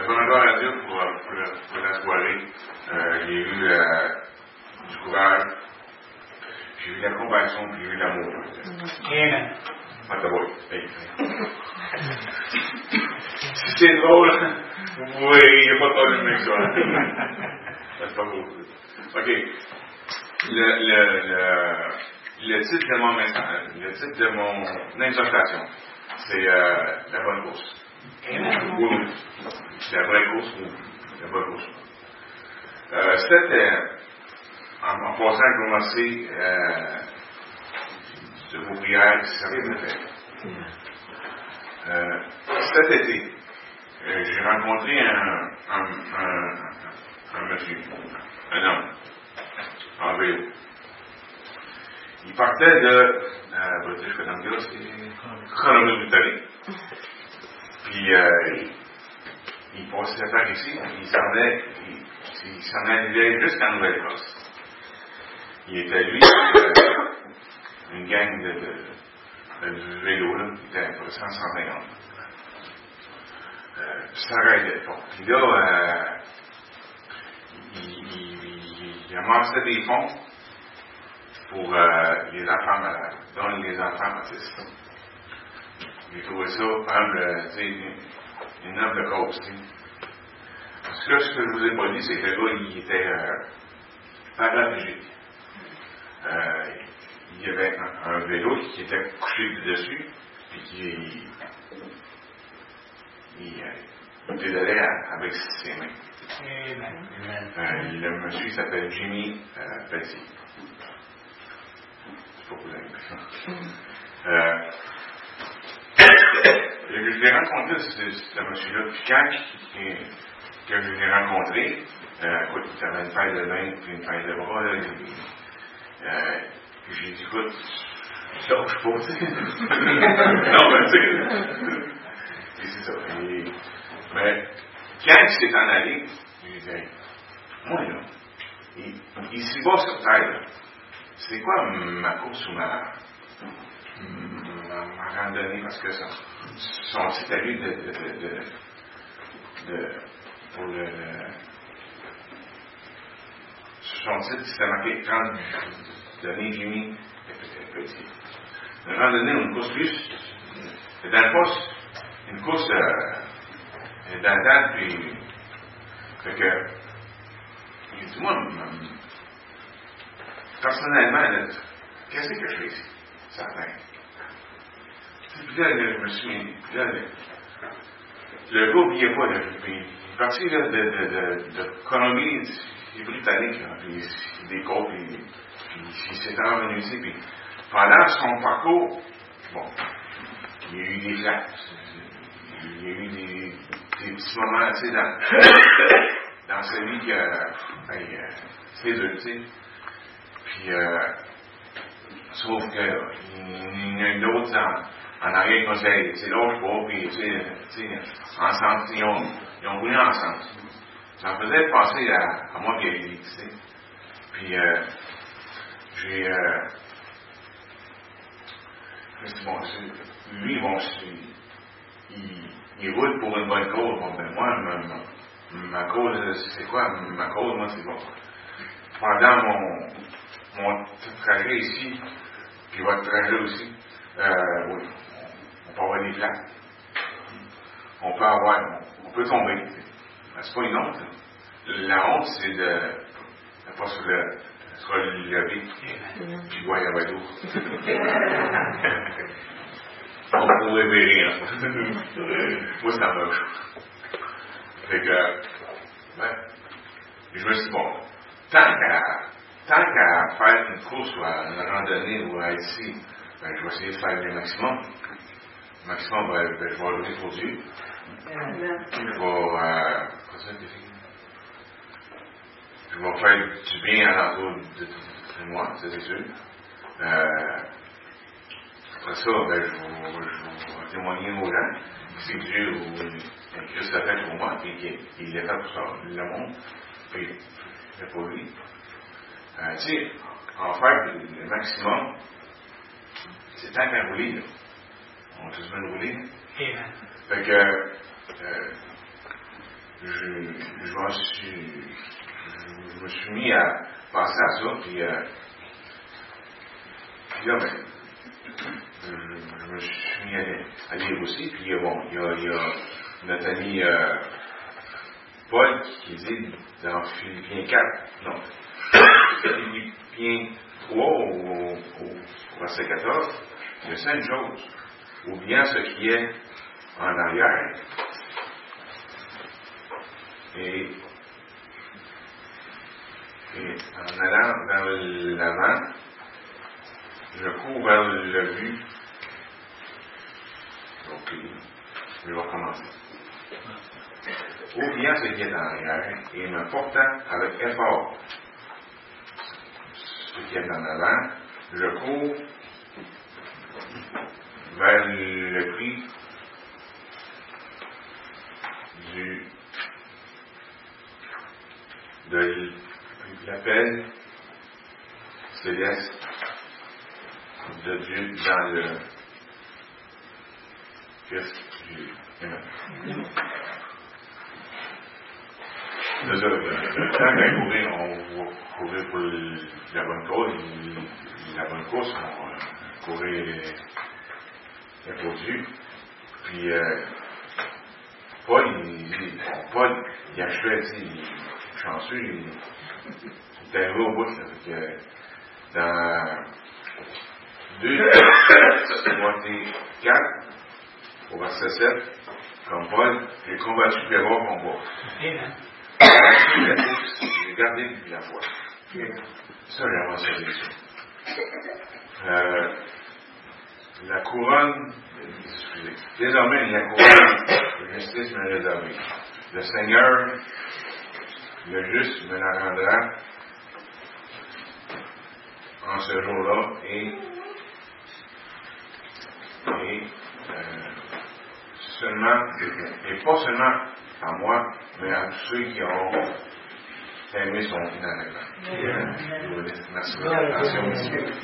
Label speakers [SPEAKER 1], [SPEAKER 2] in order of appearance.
[SPEAKER 1] pas encore à dire pour la soirée. J'ai eu du courage, j'ai eu la compassion, puis j'ai eu l'amour.
[SPEAKER 2] Amen.
[SPEAKER 1] Ah, d'abord, hey. Si c'est drôle, vous pouvez, il n'y a pas de problème avec ça. C'est pas drôle. OK. Le titre de mon message, le titre de mon exhortation, c'est la bonne course.
[SPEAKER 2] Amen.
[SPEAKER 1] Oui. La vraie course, oui. La bonne course. C'était, en passant à commencer, de vos prières, ça vient de faire. Cet été, j'ai rencontré un monsieur, un homme, en vélo. Il partait de, British Columbia, c'est Colombie-Britannique. Puis, il passait par ici, il s'en allait jusqu'en Nouvelle-Écosse. Il était lui, une gang de vélo, là, qui était à peu près 150. Ça arrêtait pas. Puis là, il amassait des fonds pour les enfants malades, dont les enfants autistes. J'ai trouvé ça, par exemple, une noble cause. Parce que ce que je vous ai pas dit, c'est que le gars, il était paraplégique. Il y avait un vélo qui était couché dessus, puis il pédalait avec ses mains. Le monsieur s'appelle Jimmy Petit. C'est pas vous avez je l'ai rencontré, ce monsieur-là, puis quand que je l'ai rencontré, écoute, il avait une paille de main puis une paille de bras, là, j'ai dit, écoute, je lâche pas, tu sais. Non, mais tu sais, c'est ça. Mais quand il s'est en allé, j'ai dit, moi, là, il s'y va sur terre, là. C'est quoi ma course ou ma randonnée, parce que son titre à lui pour son titre, c'était marqué 30 données Jimmy Petit. Une randonnée ou une course plus, c'est dans le poste, une course dans le temps, puis fait que il dit, moi, personnellement, là, qu'est-ce que je fais ici? Ça va. Puis là, je me suis mis, puis là, le gars n'oubliait pas, là, puis il est parti là, de Colombie, des Britanniques, là, puis des côtes, puis il s'est revenu ici, puis pendant son parcours, bon, il y a eu des flashs, il y a eu des petits moments, tu sais, dans sa vie que, c'est dur, tu sais. Puis, sauf que, il y en a une autre en arrière conseil, tu sais, l'autre pas, puis, tu sais, ensemble, ils ont roulé ensemble. Ça me faisait penser à moi qui ai dit, tu sais. Puis, j'ai dit, bon, lui, bon, il roule pour une bonne cause. Bon, ben, moi, ma cause, c'est quoi? Ma cause, moi, c'est bon. Pendant mon trajet ici, puis votre trajet aussi, oui, on peut avoir des flaques. On peut tomber. Ben, c'est pas une honte. La honte, c'est de pas se lever, puis boire un bateau. On pourrait rire. Moi, c'est la même chose. Fait que, ben, je me suis dit, bon, tant qu'à faire une course ou à une randonnée ou à être ici, ben, je vais essayer de faire le maximum. Le maximum, ben, je vais lever pour Dieu. Je vais faire du bien à l'entour de moi, c'est sûr. Après ça, ben, je vais témoigner aux gens que c'est Dieu ou Christ l'a fait pour moi, puis qu'il l'a fait pour ça, le monde, puis c'est pour lui. Tu sais, en faire le maximum, c'est tant qu'à rouler, là. On a tous bien roulé. Fait que, je me suis mis à penser à ça, puis là, ben, je me suis mis à lire aussi, puis bon, il y a notre ami Paul qui dit dans Philippiens 4, non, Philippiens 3 au verset 14, il y a 5 choses. Oubliant ce qui est en arrière et en allant vers l'avant, je cours vers le but. Donc, je vais recommencer. Oubliant ce qui est en arrière et me portant avec effort ce qui est en avant, je cours vers le prix de l'appel céleste de Dieu dans le Christ Jésus. Amen. C'est ça. Quand on courir, on va courir pour la bonne cause. La bonne cause, on va courir pour Dieu. Puis, Paul, il achevait, il est chanceux, il est arrivé au bout. Là, dans 2 Timothée 4, au verset 7, comme Paul, j'ai combattu le bon combat. J'ai gardé depuis la foi. Ça, j'ai avancé ça. La couronne, désormais, la couronne de justice me réservée. Le Seigneur, le juste, me la rendra en ce jour-là et pas seulement à moi, mais à tous ceux qui ont aimé son finalement. Merci pour l'attention.